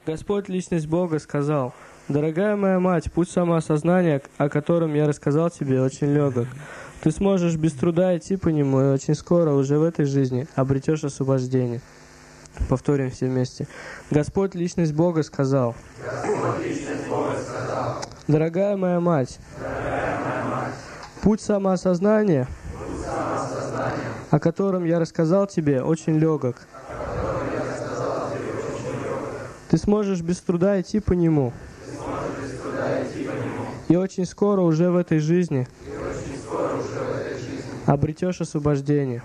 Господь, Личность Бога, сказал: «Дорогая моя мать, путь самоосознания, о котором я рассказал тебе, очень легок. Ты сможешь без труда идти по нему, и очень скоро, уже в этой жизни, обретешь освобождение». Повторим все вместе. Господь, Личность Бога, сказал: «Дорогая моя мать, путь самоосознания, о котором я рассказал тебе, очень легок. Ты сможешь без труда идти по нему, и очень скоро, уже в этой жизни, обретешь освобождение».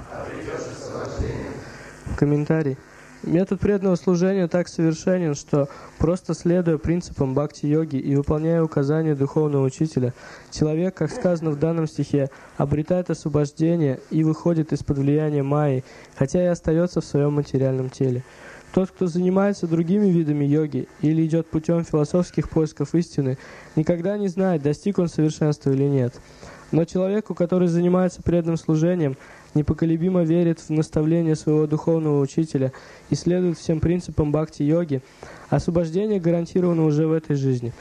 Комментарий. Метод преданного служения так совершенен, что, просто следуя принципам бхакти-йоги и выполняя указания духовного учителя, человек, как сказано в данном стихе, обретает освобождение и выходит из-под влияния майи, хотя и остается в своем материальном теле. Тот, кто занимается другими видами йоги или идет путем философских поисков истины, никогда не знает, достиг он совершенства или нет. Но человеку, который занимается преданным служением, непоколебимо верит в наставление своего духовного учителя и следует всем принципам бхакти-йоги, освобождение гарантировано уже в этой жизни.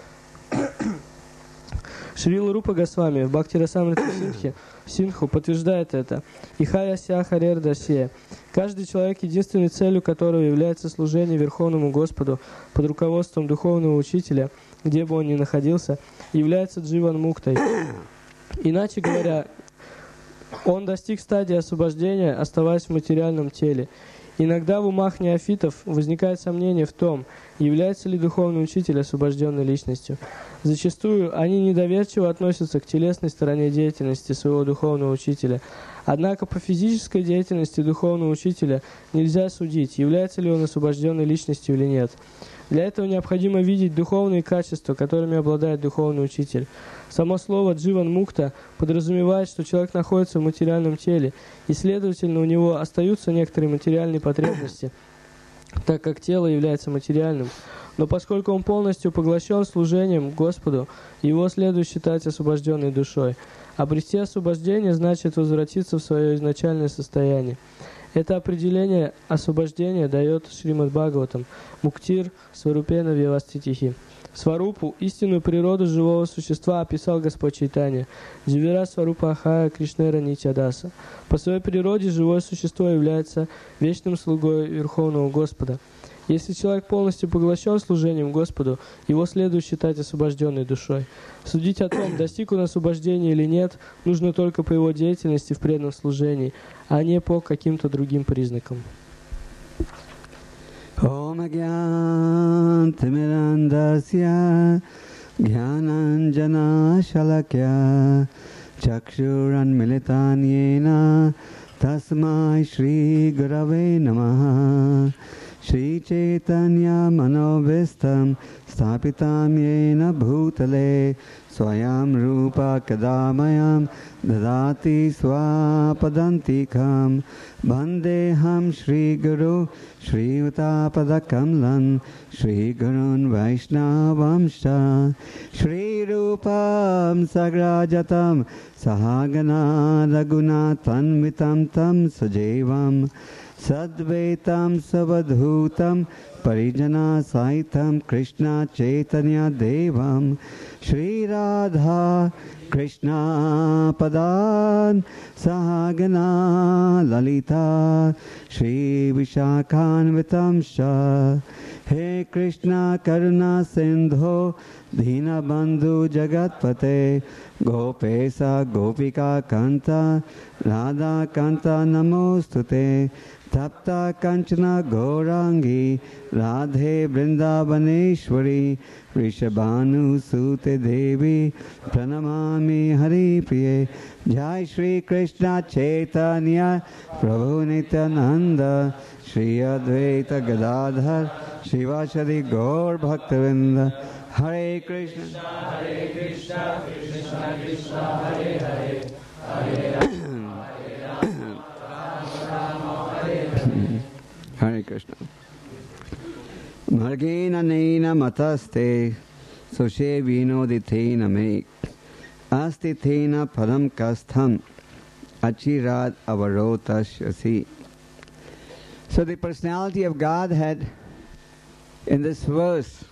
Шрила Рупа Госвами в Бхакти-расамрите Синху подтверждает это. Ихая ся харер дасия. Каждый человек, единственной целью которого является служение Верховному Господу под руководством духовного учителя, где бы он ни находился, является дживан муктой. Иначе говоря, он достиг стадии освобождения, оставаясь в материальном теле. Иногда в умах неофитов возникает сомнение в том, является ли духовный учитель освобожденной личностью. Зачастую они недоверчиво относятся к телесной стороне деятельности своего духовного учителя. Однако по физической деятельности духовного учителя нельзя судить, является ли он освобожденной личностью или нет. Для этого необходимо видеть духовные качества, которыми обладает духовный учитель. Само слово «дживан мукта» подразумевает, что человек находится в материальном теле, и, следовательно, у него остаются некоторые материальные потребности, так как тело является материальным. Но поскольку он полностью поглощен служением Господу, его следует считать освобожденной душой. Обрести освобождение значит возвратиться в свое изначальное состояние. Это определение освобождения дает Шримад Бхагаватам, Муктир Сварупена Вьяваститихи. Сварупу, истинную природу живого существа, описал Господь Чайтанья. Дживира Сварупа Ахая Кришнера Нитьядаса. По своей природе живое существо является вечным слугой Верховного Господа. Если человек полностью поглощен служением Господу, его следует считать освобожденной душой. Судить о том, достиг он освобождения или нет, нужно только по его деятельности в преданном служении, а не по каким-то другим признакам. Om Agyan Timirandasya Gyananjana Shalakya Chakshuran Militanyena Tasmai Shri Gurave Namaha Shri Chaitanya Manovistam Stapitam Yena Bhutale Swayam Rupa Kadamayam Dadati Swapadantikam Bandeham Shri Guru Shri Utapadakam Shri Gurun Vaishnavamsha Shri Rupam Sagrajatam Sahagana Raguna Tanvitam Tam Sajevam Sadvetam Savadhutam Parijana Saitam Krishna Chaitanya Devam Shri Radha Krishna Padan Sahagana Lalita Shri Vishakhanvitam Shah He Krishna Karuna Sindho Dina Bandhu Jagatpate Gopesa Gopika Kanta Radha Kanta Namostute Tapta Kanchana Gaurangi Radhe Vrindavaneshwari Rishabhanu Sute Devi Pranamami Hari Priye Jai Shri Krishna Chaitanya Prabhu Nityananda Shri Advaita Gadadhar Shivashadi Gaur Bhaktavinda Hare Krishna Hare Krishna Krishna Krishna Hare Hare Hare Hare Krishna. Margena nena mataste soshe vino ditena me asti tena padam kastham achirad avarotas yasi. So the personality of Godhead in this verse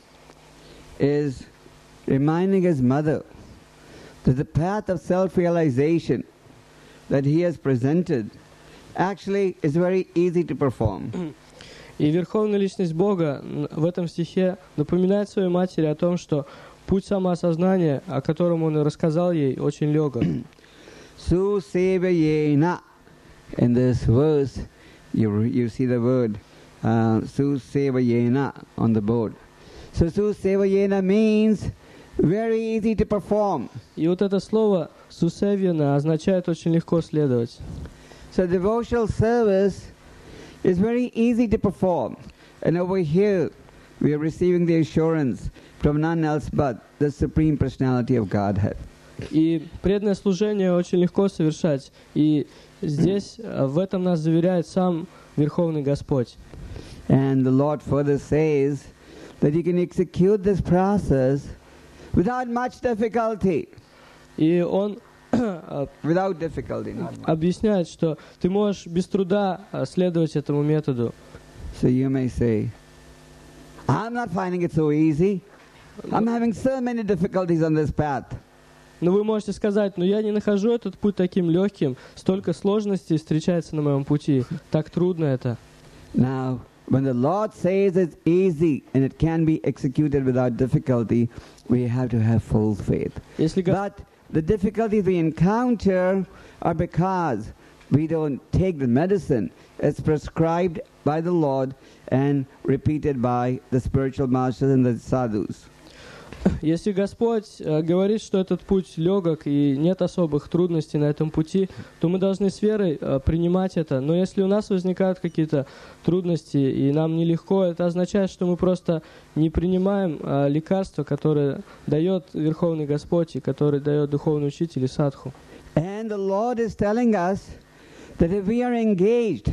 is reminding his mother that the path of self-realization that he has presented actually is very easy to perform. И Верховная Личность Бога в этом стихе напоминает своей матери о том, что путь самоосознания, о котором он рассказал ей, очень легок. Susevayena. In this verse, you see the word Susevayena on the board. So Susevayena means very easy to perform. И вот это слово «сусевьяна» означает «очень легко следовать». So devotional service is very easy to perform. And over here, we are receiving the assurance from none else but the Supreme Personality of Godhead. И преданное служение очень легко совершать. И здесь, в этом нас заверяет сам Верховный Господь. And the Lord further says that you can execute this process without much difficulty. И Он Without difficulty, not much. объясняет, что ты можешь без труда следовать этому методу. So you may say, I'm not finding it so easy. I'm having so many difficulties on this path. Но вы можете сказать, но я не нахожу этот путь таким легким, столько сложностей встречается на моем пути, так трудно это. Now, when the Lord says it's easy and it can be executed without difficulty, we have to have full faith. Если But the difficulties we encounter are because we don't take the medicine as prescribed by the Lord and repeated by the spiritual masters and the sadhus. Если Господь говорит, что этот путь легок и нет особых трудностей на этом пути, то мы должны с верой принимать это. Но если у нас возникают какие-то трудности и нам нелегко, это означает, что мы просто не принимаем лекарства, которые дает Верховный Господь и которые дает Духовный Учитель и Садху. And the Lord is telling us that if we are engaged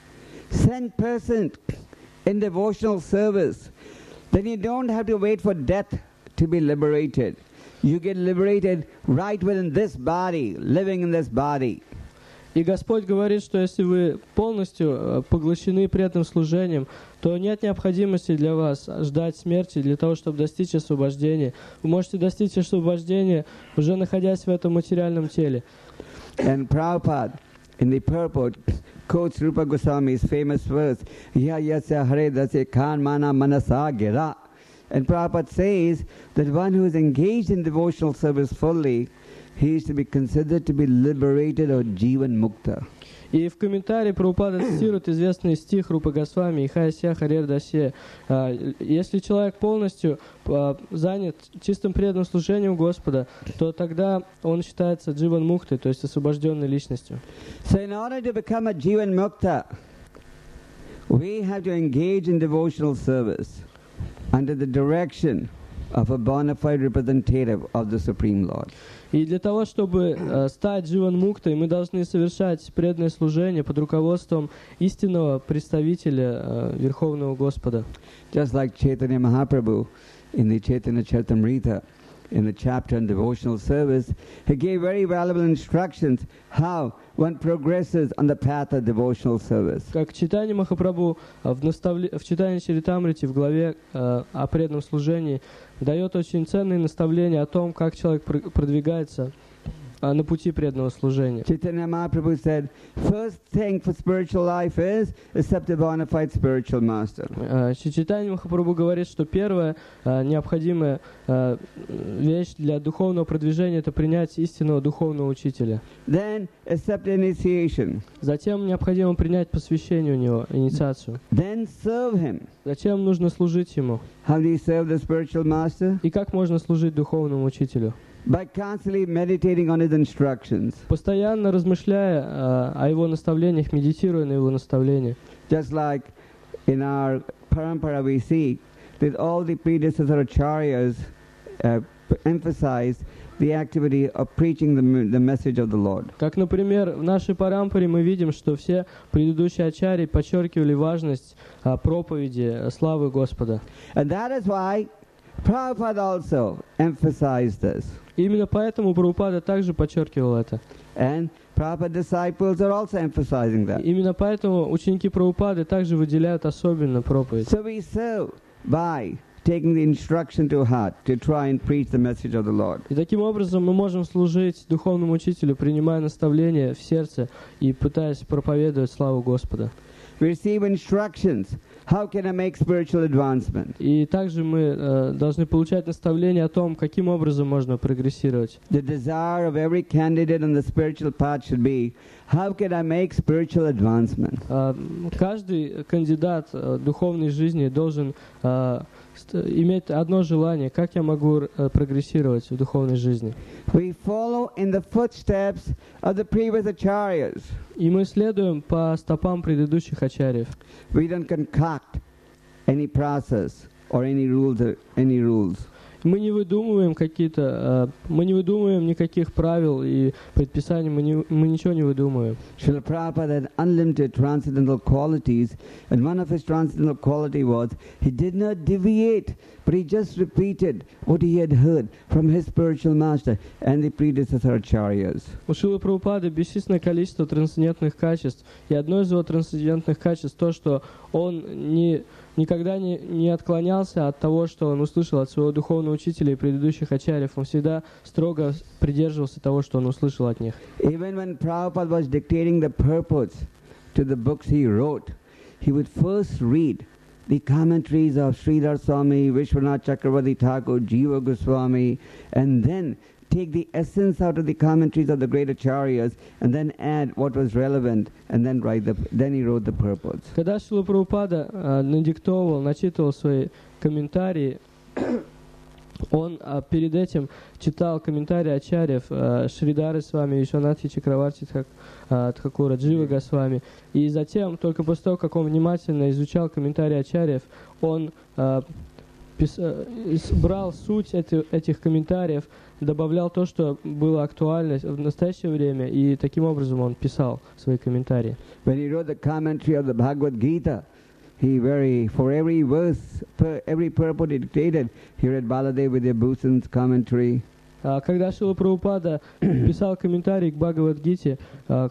100% in devotional service, then you don't have to wait for death to be liberated. You get liberated right within this body, living in this body. И Господь говорит, что если вы полностью поглощены преданным служением, то нет необходимости для вас ждать смерти для того, чтобы достичь освобождения. Вы можете достичь освобождения, уже находясь в этом материальном теле. And Prabhupada, in the purport, quotes Rupa Goswami's famous verse, Ya yasya hare dasya khan mana manasa gira. And Prabhupada says that one who is engaged in devotional service fully, he is to be considered to be liberated or jivan mukta. И в комментарии Прабхупада цитирует известный стих Рупы Госвами «Ихаяся харер дасе». Если человек полностью занят чистым преданным служением Господа, то тогда он считается дживан муктой, то есть освобожденной личностью. So in order to become a jivan mukta, we have to engage in devotional service under the direction of a bona fide representative of the Supreme Lord. И для того, чтобы стать дживан муктой, мы должны совершать преданное служение под руководством истинного представителя Верховного Господа. Just like Chaitanya Mahaprabhu in the Chaitanya Charitamrita, in the chapter on devotional service, he gave very valuable instructions how one progresses on the path of devotional service. Как Чайтанья Махапрабху в читании Чаритамрити в главе о преданном служении дает очень ценные наставления о том, как человек продвигается на пути преданного служения. Chaitanya Mahaprabhu said, first thing for spiritual life is accept a bona fide spiritual master. Чайтанья Махапрабху говорит, что первая необходимая вещь для духовного продвижения — это принять истинного духовного учителя. Then accept initiation. Затем необходимо принять посвящение у него, инициацию. Then serve him. Затем нужно служить ему. How do you serve the spiritual master? И как можно служить духовному учителю? By constantly meditating on his instructions. Постоянно размышляя о его наставлениях, медитируя на его наставления. Just like in our parampara we see that all the predecessor acharyas emphasized the activity of preaching the message of the Lord. Как, например, в нашей парампаре мы видим, что все предыдущие ачарьи подчеркивали важность проповеди славы Господа. And that is why Prabhupada also emphasized this. Именно поэтому Прабхупада также подчеркивал это. And Prabhupada disciples are also emphasizing that. Именно поэтому ученики Прабхупады также выделяют особенно проповедь. So we serve by taking the instruction to heart to try and preach the message of the Lord. И таким образом мы можем служить духовному учителю, принимая наставления в сердце и пытаясь проповедовать славу Господа. We receive instructions. How can I make spiritual advancement? И также мы должны получать наставления о том, каким образом можно прогрессировать. The desire of every candidate on the spiritual path should be, how can I make spiritual advancement? Каждый кандидат духовной жизни должен иметь одно желание: как я могу прогрессировать в духовной жизни. We follow in the footsteps of the previous acharyas. И мы следуем по стопам предыдущих ачарьев. We don't concoct any process or any rules. Мы не выдумываем никаких правил и предписаний, мы ничего не выдумываем. Srila Prabhupada had unlimited transcendental qualities, and one of his transcendental quality was he did not deviate, but he just repeated what he had heard from his spiritual master and the predecessor acharyas. У Шрилы Прабхупады бесчисленное количество трансцендентных качеств, и одно из его трансцендентных качеств то, что он никогда не отклонялся от того, что он услышал от своего духовного учителя и предыдущих ачарьев. Он всегда строго придерживался того, что он услышал от них. Even when Prabhupada was dictating the purports to the books he wrote, he would first read the commentaries of Sridhar Swami, Vishwanath Chakravarti Thakur, Jiva Goswami, and then take the essence out of the commentaries of the great acharyas and then add what was relevant and then he wrote the purports. Когда Шрила Прабхупада начитывал свои комментарии, он перед этим читал комментарии ачарьев Шридары Свами, Вишванатхи Чакраварти Тхакура, Джива Госвами. И затем, только после того, как он внимательно изучал комментарии ачарьев, он брал суть этих комментариев, добавлял то, что было актуально в настоящее время, и таким образом он писал свои комментарии. When he wrote the commentary of the Bhagavad Gita, for every verse, every purport he dictated, he read Baladev Vidyabhusan's commentary. Когда Шрила Прабхупада писал комментарий к Бхагавад-гите,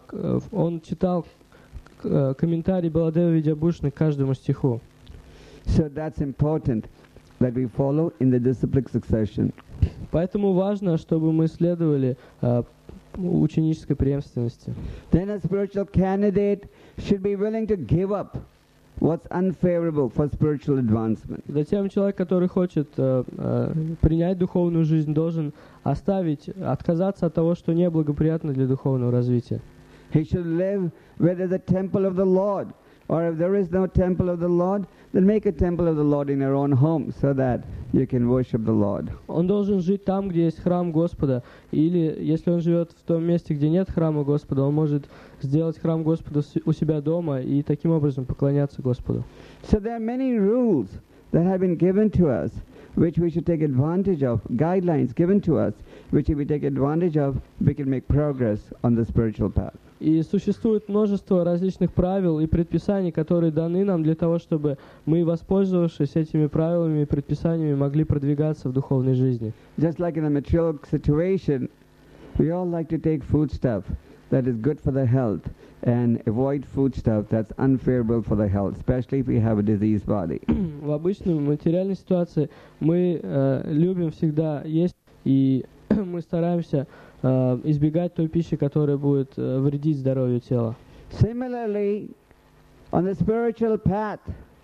он читал комментарий Баладева Видьябхушана к каждому стиху. So that's important that we follow in the disciplic succession. Поэтому важно, чтобы мы следовали ученической преемственности. Then a spiritual candidate should be willing to give up what's unfavorable for spiritual advancement. Затем человек, который хочет принять духовную жизнь, должен отказаться от того, что неблагоприятно для духовного развития. He should live where there's a temple of the Lord. Or if there is no temple of the Lord, then make a temple of the Lord in your own home so that you can worship the Lord. Он должен жить там, где есть храм Господа. Или, если он живет в том месте, где нет храма Господа, он может сделать храм Господа у себя дома и таким образом поклоняться Господу. So there are many rules that have been given to us, which we should take advantage of, guidelines given to us, which if we take advantage of, we can make progress on the spiritual path. И существует множество различных правил и предписаний, которые даны нам для того, чтобы мы, воспользовавшись этими правилами и предписаниями, могли продвигаться в духовной жизни. Just like in a material situation, we all like to take food stuff that is good for the health and avoid food stuff that's unfavorable for the health, especially if we have a diseased body. В обычной материальной ситуации мы любим всегда есть, и мы стараемся избегать той пищи, которая будет вредить здоровью тела. Similarly, on the spiritual path,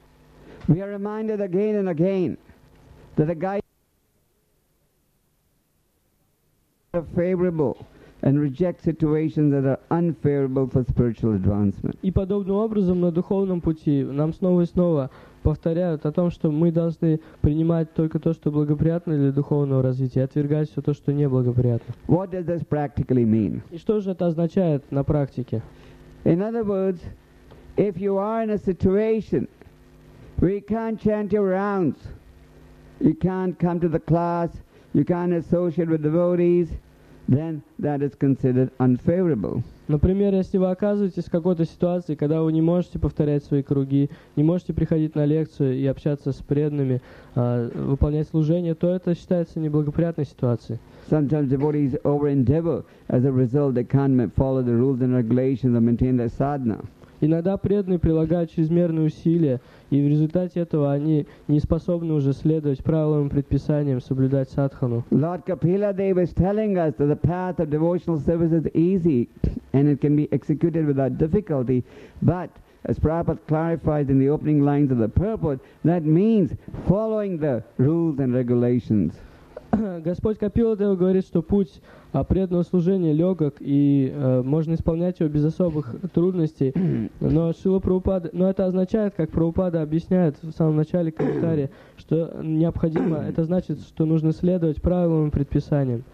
we are reminded again and again that the guide are favorable and reject situations that are unfavorable for spiritual advancement. И подобным образом на духовном пути нам снова и снова повторяют о том, что мы должны принимать только то, что благоприятно для духовного развития, и отвергать все то, что неблагоприятно. What does this practically mean? И что же это означает на практике? In other words, if you are in a situation where you can't chant your rounds, you can't come to the class, you can't associate with devotees, then that is considered unfavorable. Например, если вы оказываетесь в какой-то ситуации, когда вы не можете повторять свои круги, не можете приходить на лекцию и общаться с преданными, выполнять служение, то это считается неблагоприятной ситуацией. Sometimes devotees over endeavor. As a result, they can't follow the rules and regulations or maintain their sadhana. Иногда преданные прилагают чрезмерные усилия, и в результате этого они не способны уже следовать правилам и предписаниям, соблюдать садхану. Lord Kapila Dev is telling us that the path of devotional service is easy and it can be executed without difficulty, but as Prabhupada clarifies in the opening lines of the purport, that means following the rules and regulations. Господь Капила Дева говорит, что путь преданного служения легок, и можно исполнять его без особых трудностей. Но Шрила Прабхупада, это означает, как Прабхупада объясняет в самом начале комментария, что необходимо, это значит, что нужно следовать правилам и предписаниям.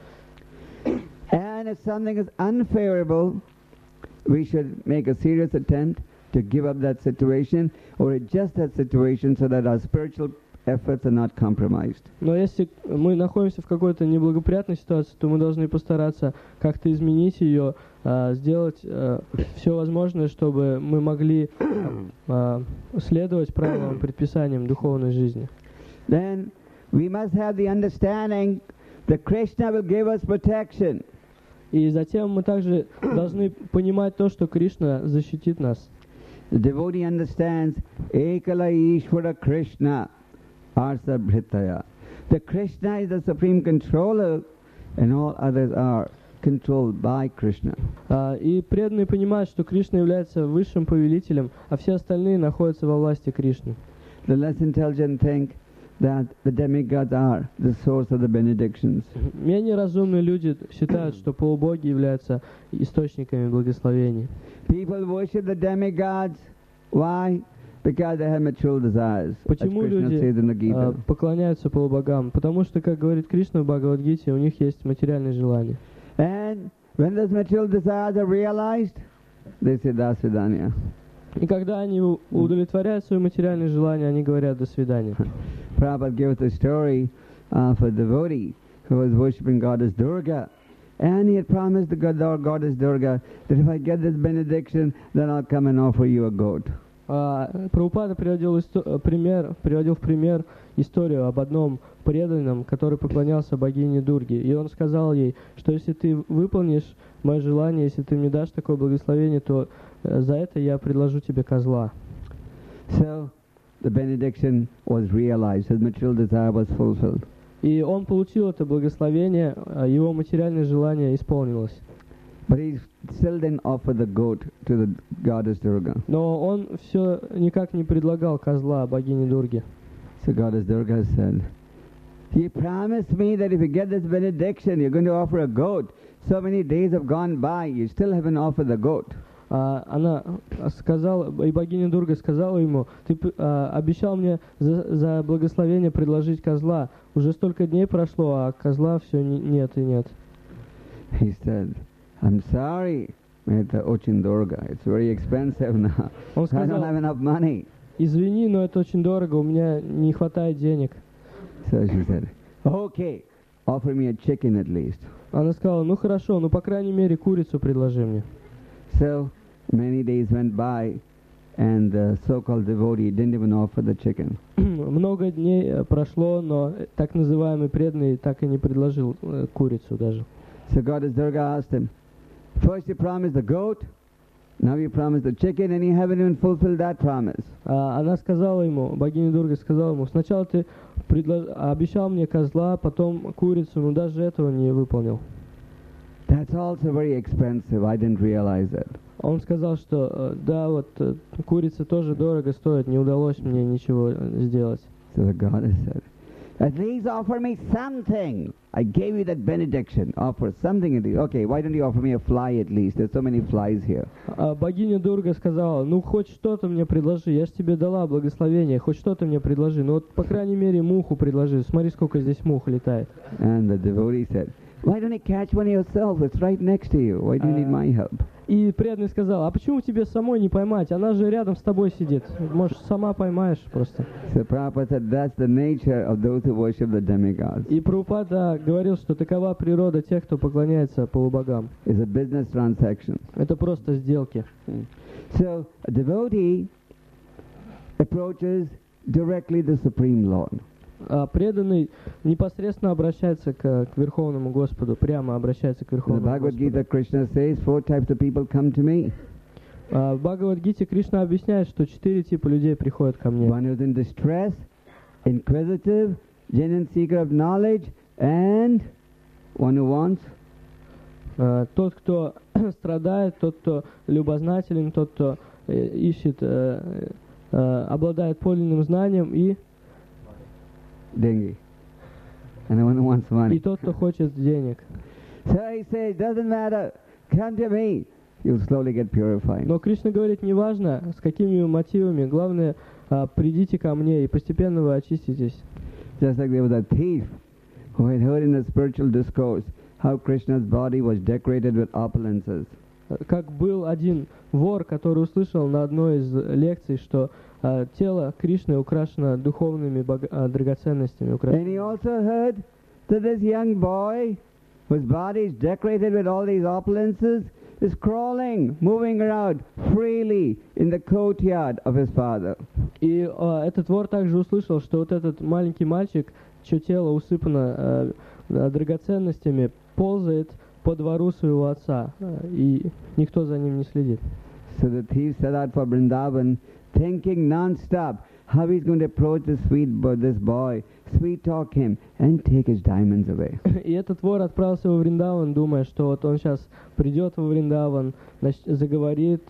And if something is unfavorable, we should make a serious attempt to give up that situation or adjust that situation so that our spiritual efforts are not compromised. Но если мы находимся в какой-то неблагоприятной ситуации, то мы должны постараться как-то изменить ее, сделать все возможное, чтобы мы могли следовать правилам и предписаниям духовной жизни. Then we must have the understanding that Krishna will give us protection. И затем мы также должны понимать то, что Кришна защитит нас. The devotee understands Ekala Ishvara Krishna Arsa Bhritaya. The Krishna is the supreme controller and all others are controlled by Krishna. И преданные понимают, что Кришна является высшим повелителем, а все остальные находятся во власти Кришны. The less intelligent think that the demigods are the source of the benedictions. Менее разумные люди считают, что полубоги являются источниками благословений. People worship the demigods. Why? Because they have material desires. Почему люди поклоняются полубогам? Потому что, как говорит Кришна в Бхагавад-гите, у них есть материальные желания. And when those material desires are realized, they say Dasvidanya. И когда они удовлетворяют свои материальные желания, они говорят «до свидания». Prabhupada gave us a story of a devotee who was worshipping goddess Durga. And he had promised the goddess Durga that if I get this benediction, then I'll come and offer you a goat. Прабхупада приводил в пример историю об одном преданном, который поклонялся богине Дурге. И он сказал ей, что если ты выполнишь мое желание, если ты мне дашь такое благословение, то за это я предложу тебе козла. So the benediction was realized, his material desire was fulfilled. И он получил это благословение, его материальное желание исполнилось. But he still didn't offer the goat to the goddess Durga. Но он все никак не предлагал козла богине Дурге. So goddess Durga said, "You promised me that if you get this benediction, you're going to offer a goat. So many days have gone by, you still haven't offered the goat." Она сказала, и богиня Дурга сказала ему: ты обещал мне за благословение предложить козла. Уже столько дней прошло, а козла все нет и нет. He said, "I'm sorry, это очень дорого. It's very expensive now. Он сказал, I don't have enough money." Извини, но это очень дорого, у меня не хватает денег. So she said, "Okay, offer me a chicken at least." Она сказала: ну хорошо, ну по крайней мере курицу предложи мне. So many days went by, and the so-called devotee didn't even offer the chicken. Много дней прошло, но так называемый преданный так и не предложил курицу даже. So goddess Durga asked him, "First you promised the goat, now you promised the chicken, and you haven't even fulfilled that promise." Она сказала ему, богиня Дурга сказала ему: сначала ты обещал мне козла, потом курицу, но даже этого не выполнил. That's also very expensive. I didn't realize it. Он сказал, что да, вот курица тоже дорого стоит, не удалось мне ничего сделать. So the goddess said, "At least offer me something. I gave you that benediction. Offer something at least. Okay, why don't you offer me a fly at least? There's so many flies here." Богиня Дурга сказала: ну хоть что-то мне предложи, я ж тебе дала благословение, хоть что-то мне предложи, ну вот по крайней мере муху предложи, смотри сколько здесь мух летает. And the devotee said, "Why don't you catch one yourself? It's right next to you. Why do you need my help?" И преданный сказал: а почему тебе самой не поймать? Она же рядом с тобой сидит. Может, сама поймаешь просто. So Prabhupada said, that's the nature of those who worship the demigods. И Прабхупада говорил, что такова природа тех, кто поклоняется полубогам. It's a business transaction. Это просто сделки. So a devotee approaches directly the Supreme Lord. Преданный непосредственно обращается к Верховному Господу, прямо обращается к Верховному Господу. In the Bhagavad Gita, Господу. Krishna says, 4 types of people come to me. В Бхагавад-гите Кришна объясняет, что 4 типа людей приходят ко мне. One who's in distress, inquisitive, genuine seeker of knowledge, and one who wants Тот, кто страдает, тот, кто любознателен, тот, кто ищет, обладает подлинным знанием, и dengue. And one who wants money. тот, кто хочет денег. So he says, doesn't matter, come to me. You'll slowly get purified. Но Кришна говорит, неважно, с какими мотивами, главное, придите ко мне, и постепенно вы очиститесь. Just like there was a thief who had heard in a spiritual discourse how Krishna's body was decorated with opulences. Как был один вор, который услышал на одной из лекций, что тело Кришны украшено духовными драгоценностями. And he also heard that this young boy, whose body is decorated with all these opulences, is crawling, moving around freely in the courtyard of his father. И этот вор также услышал, что вот этот маленький мальчик, чье тело усыпано драгоценностями, ползает по двору своего отца, и никто за ним не следит. So the thief set out for Vrindavan, thinking non-stop how he's going to approach this boy, sweet-talk him, and take his diamonds away. И этот вор отправился во Вриндаван, думая, что вот он сейчас придет во Вриндаван, заговорит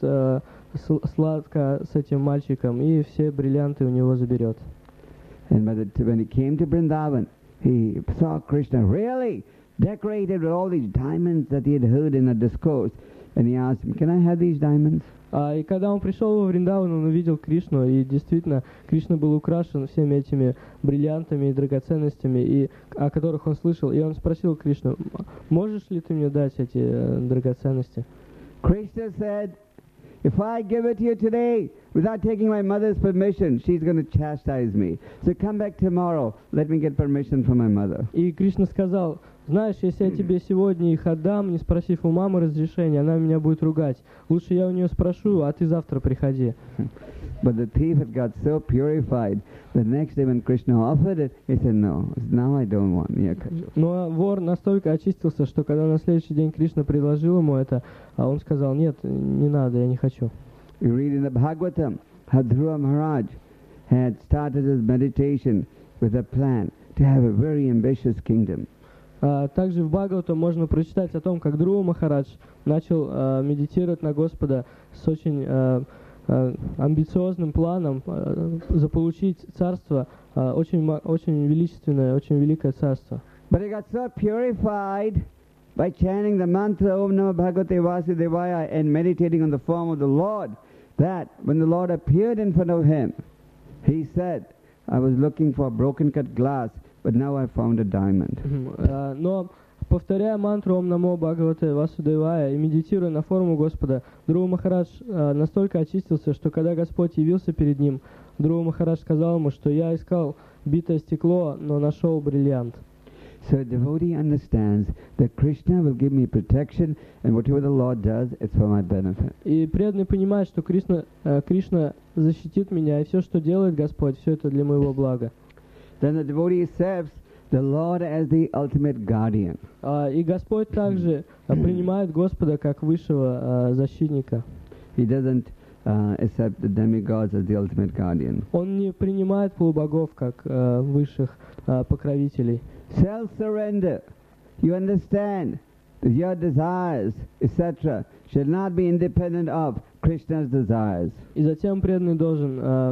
сладко с этим мальчиком, и все бриллианты у него заберет. And when he came to Vrindavan, he saw Krishna really decorated with all these diamonds that he had heard in a discourse. And he asked him, can I have these diamonds? И когда он пришел во Вриндаван, он увидел Кришну, и действительно, Кришна был украшен всеми этими бриллиантами и драгоценностями, о которых он слышал. И он спросил Кришну, можешь ли ты мне дать эти драгоценности? Krishna said, if I give it to you today, without taking my mother's permission, she's going to chastise me. So come back tomorrow, let me get permission from my mother. И Кришна сказал, знаешь, если я тебе сегодня их отдам, не спросив у мамы разрешения, она меня будет ругать. Лучше я у нее спрошу, а ты завтра приходи. But the thief had got so purified, the next day when Krishna offered it, he said, no, now I don't want. Но вор настолько очистился, что когда на следующий день Кришна предложил ему это, он сказал, нет, не надо, я не хочу. We read in the Bhagavatam how Dhruva Maharaj had started his meditation with a plan to have a very ambitious kingdom. Также в Бхагаватам можно прочитать о том, как Dhruva Махарадж начал медитировать на Господа с очень амбициозным планом заполучить царство, очень величественное, очень великое царство. But he got so purified by chanting the mantra Om Namo Bhagavate Vasudevaya and meditating on the form of the Lord that when the Lord appeared in front of him, he said, I was looking for broken cut glass, but now I found a diamond. Но повторяя мантру Ом Намо Бхагавате Васудевая и медитируя на форму Господа, Dhruva Махарадж настолько очистился, что когда Господь явился перед ним, Dhruva Махарадж сказал ему, что я искал битое стекло, но нашел бриллиант. So a devotee understands that Krishna will give me protection, and whatever the Lord does, it's for my benefit. И преданный понимает, что Кришна защитит меня, и все, что делает Господь, все это для моего блага. Then the devotee accepts the Lord as the ultimate guardian. И Господь также принимает Господа как высшего защитника. He doesn't accept the demigods as the ultimate guardian. Он не принимает полубогов как высших покровителей. Self-surrender. You understand that your desires, etc., should not be independent of Krishna's desires. И затем преданный должен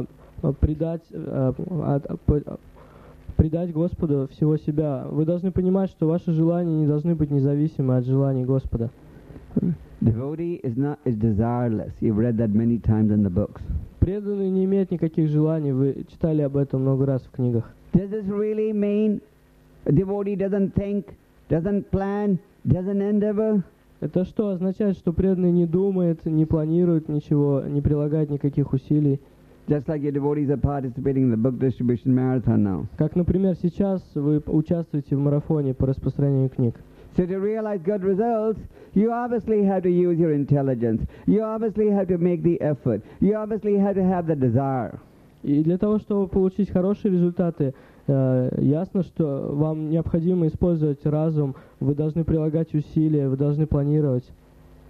предать Господу всего себя. Вы должны понимать, что ваши желания не должны быть независимы от желаний Господа. Devotee is desireless. You've read that many times in the books. Преданный не имеет никаких желаний. Вы читали об этом много раз в книгах. Does this really mean a devotee doesn't think, doesn't plan, doesn't endeavor? Это что означает, что преданный не думает, не планирует ничего, не прилагает никаких усилий? Just like your devotees are participating in the book distribution marathon now. Как, например, сейчас вы участвуете в марафоне по распространению книг. So to realize good results, you obviously have to use your intelligence. You obviously have to make the effort. You obviously have to have the desire. И для того, чтобы получить хорошие результаты, ясно, что вам необходимо использовать разум, вы должны прилагать усилия, вы должны планировать.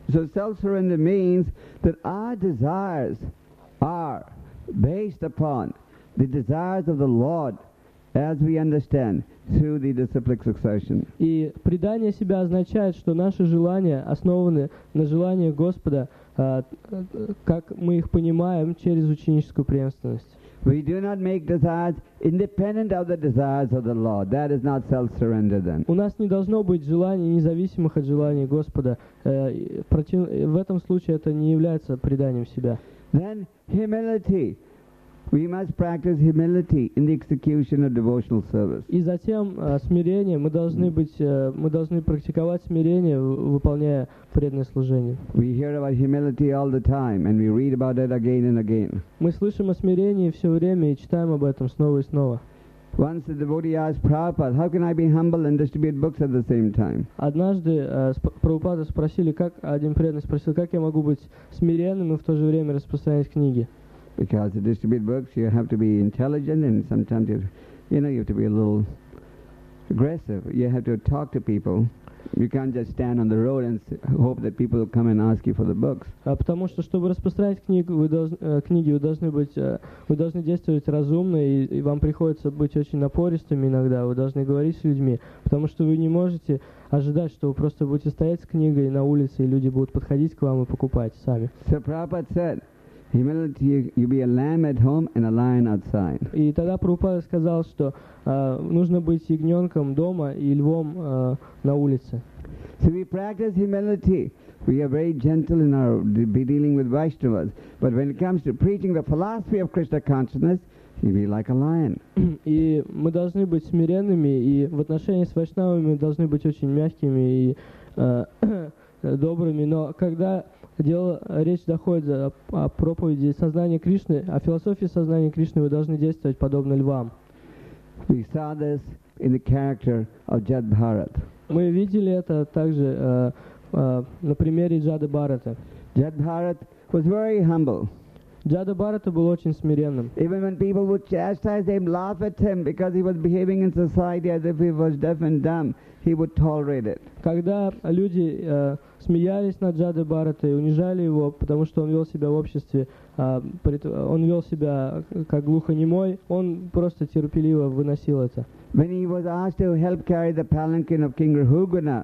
So self-surrender means that our desires are based upon the desires of the Lord, as we understand, through the disciplic succession. И предание себя означает, что наши желания основаны на желаниях Господа, как мы их понимаем, через ученическую преемственность. We do not make desires independent of the desires of the Lord. That is not self-surrender then. У нас не должно быть желаний, независимых от желаний Господа. В этом случае это не является преданием себя. Then humility. We must practice humility in the execution of devotional service. И затем смирение. Мы должны практиковать смирение, выполняя преданное служение. We hear about humility all the time, and we read about it again and again. Мы слышим о смирении все время и читаем об этом снова и снова. Once the devotee asked Prabhupada, how can I be humble and distribute books at the same time? Однажды Прабхупаду спросили, один преданный спросил, как я могу быть смиренным и в то же время распространять книги. Because to distribute books, you have to be intelligent, and sometimes you have to be a little aggressive. You have to talk to people. You can't just stand on the road and hope that people will come and ask you for the books. Потому что, чтобы распространять книги, вы должны действовать разумно, и вам приходится быть очень напористыми иногда. Вы должны говорить с людьми, потому что вы не можете ожидать, что вы просто будете стоять с книгой на улице, и люди будут подходить к вам и покупать сами. So Prabhupada said, humility, you be a lamb at home and a lion outside. И тогда Прабхупада сказал, что нужно быть ягненком дома и львом на улице. So we practice humility. We are very gentle in our dealing with Vaishnavas. But when it comes to preaching the philosophy of Krishna consciousness, you be like a lion. И мы должны быть смиренными, и в отношении с вайшнавами мы должны быть очень мягкими и добрыми. Но когда речь доходит о проповеди сознания Кришны, о философии сознания Кришны, вы должны действовать подобно львам. We saw this in the character of Jad Bharat. Мы видели это также на примере Джады Бхарата. Jad Bharat was very humble. Джада Бхарата был очень смиренным. Even when people would chastise him, laugh at him because he was behaving in society as if he was deaf and dumb, he would tolerate it. Когда люди смеялись над Джадой Бхаратой, унижали его, потому что он вел себя в обществе, он вел себя как глухонемой, он просто терпеливо выносил это. When he was asked to help carry the palanquin of King Rahugana,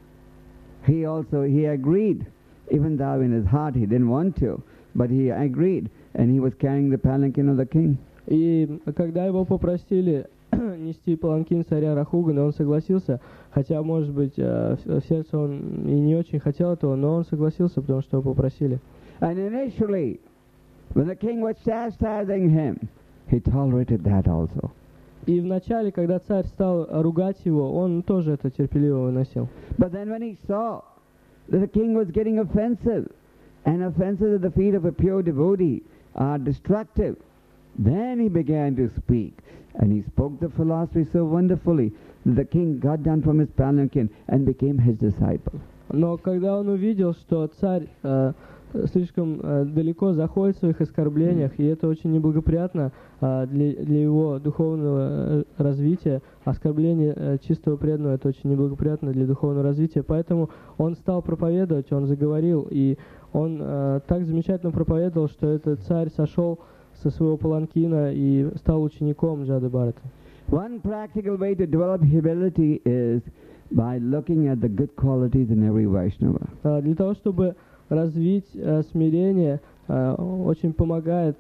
he agreed, even though in his heart he didn't want to, but he agreed, and he was carrying the palanquin of the king. И когда его попросили нести паланкин царя Рахугана, он согласился, хотя, может быть, в сердце он и не очень хотел этого, но он согласился, потому что его попросили. And initially, when the king was chastising him, he tolerated that also. И вначале, когда царь стал ругать его, он тоже это терпеливо выносил. But then when he saw that the king was getting offensive, and offenses at the feet of a pure devotee are destructive, then he began to speak. And he spoke the philosophy so wonderfully that the king got down from his palanquin and became his disciple. Но когда он увидел, что царь слишком далеко заходит в своих оскорблениях, и это очень неблагоприятно для его духовного развития, оскорбление чистого преданного — это очень неблагоприятно для духовного развития, поэтому он стал проповедовать, он заговорил, и он так замечательно проповедовал, что этот царь сошел со своего паланкина и стал учеником Джады Бхараты. One practical way to develop humility is by looking at the good qualities in every Vaishnava. Для того, чтобы развить смирение, очень помогает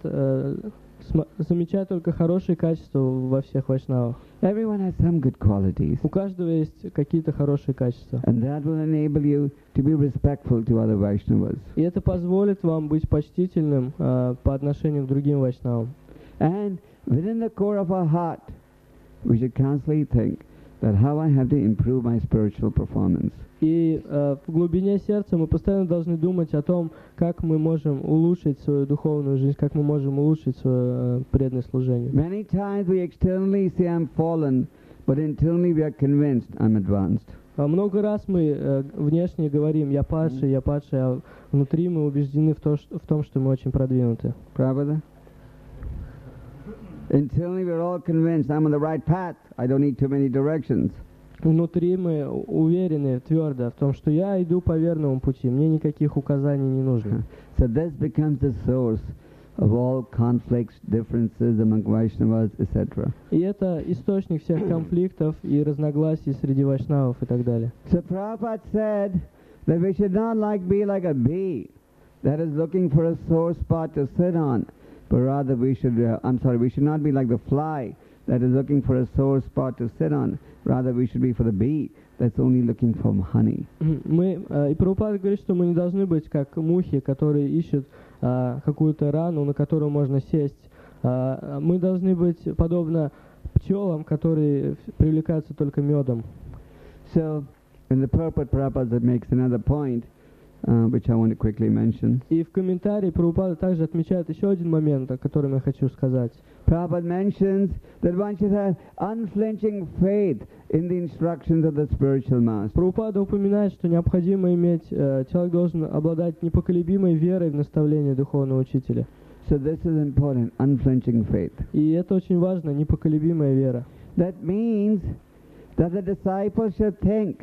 замечать только хорошие качества во всех вайшнавах. Everyone has some good qualities. У каждого есть какие-то хорошие качества. And that will enable you to be respectful to other Vaishnavas. И это позволит вам быть почтительным по отношению к другим вайшнавам. And within the core of our heart, we should constantly think that how I have to improve my spiritual performance. И в глубине сердца мы постоянно должны думать о том, как мы можем улучшить свою духовную жизнь, как мы можем улучшить свое преданное служение. Many times we externally say I'm fallen, but internally we are convinced I'm advanced. Много раз мы внешне говорим я падший, а внутри мы убеждены в том, что мы очень продвинуты. Prabhupada? Internally we're all convinced I'm on the right path. I don't need too many directions. внутри мы уверены твердо в том, что я иду по верному пути, мне никаких указаний не нужно. So this becomes the source of all conflicts, differences among Vaishnavas, etc. И это источник всех конфликтов и разногласий среди вайшнавов и так далее. So Prabhupada said that we should not be like a bee that is looking for a sore spot to sit on, but rather we should not be like the fly that is looking for a sore spot to sit on. Rather we should be for the bee that's only looking for honey. И Прабхупада говорит, что мы не должны быть как мухи, которые ищут какую-то рану, на которую можно сесть. Мы должны быть подобно пчелам, которые привлекаются только медом. So, in the purport, Prabhupada makes another point, which I want to quickly mention. И в комментарии Прабхупада также отмечает еще один момент, о котором я хочу сказать. Prabhupada mentions that one should have unflinching faith in the instructions of the spiritual master. Прабхупада упоминает, что необходимо иметь, человек должен обладать непоколебимой верой в наставление духовного учителя. So this is important, unflinching faith. И это очень важно, непоколебимая вера. That means that the disciple should think,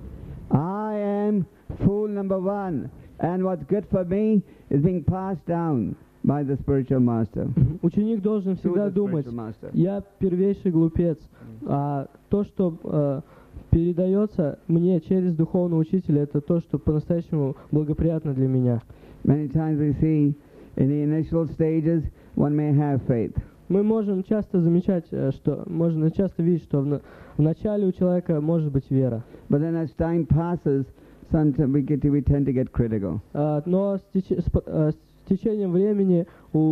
I am fool number one, and what's good for me is being passed down by the spiritual master. Ученик должен всегда думать, я первейший глупец, а то, что передается мне через духовного учителя, это то, что по-настоящему благоприятно для меня. Many times we see in the initial stages one may have faith. Мы можем часто замечать, можно часто видеть, что в начале у человека может быть вера. But then as time passes, sometimes we tend to get critical. Но с течением времени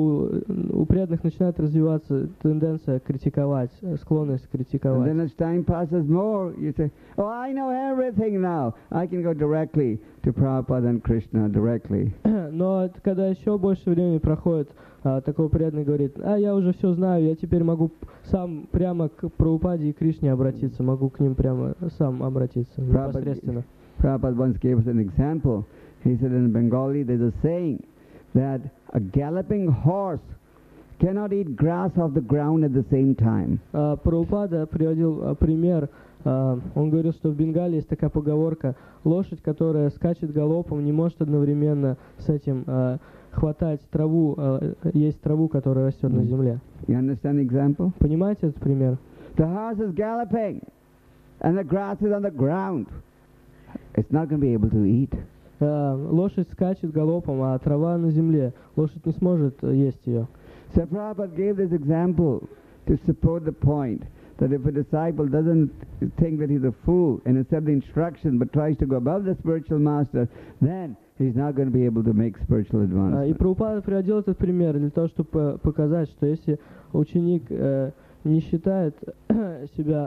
у преданных начинает развиваться тенденция критиковать, склонность критиковать. And then as time passes more, you say, oh, I know everything now. I can go directly to Prabhupada and Krishna directly. Но когда еще больше времени проходит, такой преданный говорит, я уже все знаю, я теперь могу сам прямо к Прабхупаде и Кришне обратиться, могу к ним прямо сам обратиться непосредственно. Prabhupada once gave us an example. He said in Bengali there's a saying that a galloping horse cannot eat grass off the ground at the same time. Прабхупада приводил пример. Он говорил, что в Бенгалии есть такая поговорка: лошадь, которая скачет галопом, не может одновременно с этим хватать траву, есть траву, которая растет на земле. You understand the example? Понимаете этот пример? The horse is galloping, and the grass is on the ground. It's not going to be able to eat. Лошадь скачет галопом, а трава на земле. Лошадь не сможет есть ее. So Prabhupada gave this example to support the point that if a disciple doesn't think that he's a fool and accept the instruction but tries to go above the spiritual master, then he's not going to be able to make spiritual advancement. И Прабхупада приводил этот пример для того, чтобы показать, что если ученик не считает себя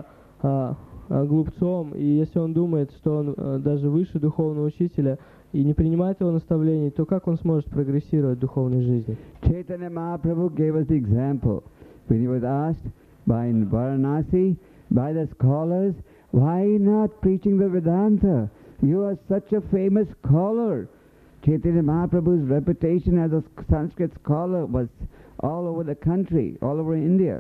глупцом, и если он думает, что он даже выше духовного учителя, и не принимает его наставлений, то как он сможет прогрессировать в духовной жизни? Chaitanya Mahaprabhu gave us the example when he was asked by Varanasi, by the scholars, why not preaching the Vedanta? You are such a famous scholar. Chaitanya Mahaprabhu's reputation as a Sanskrit scholar was all over the country, all over India.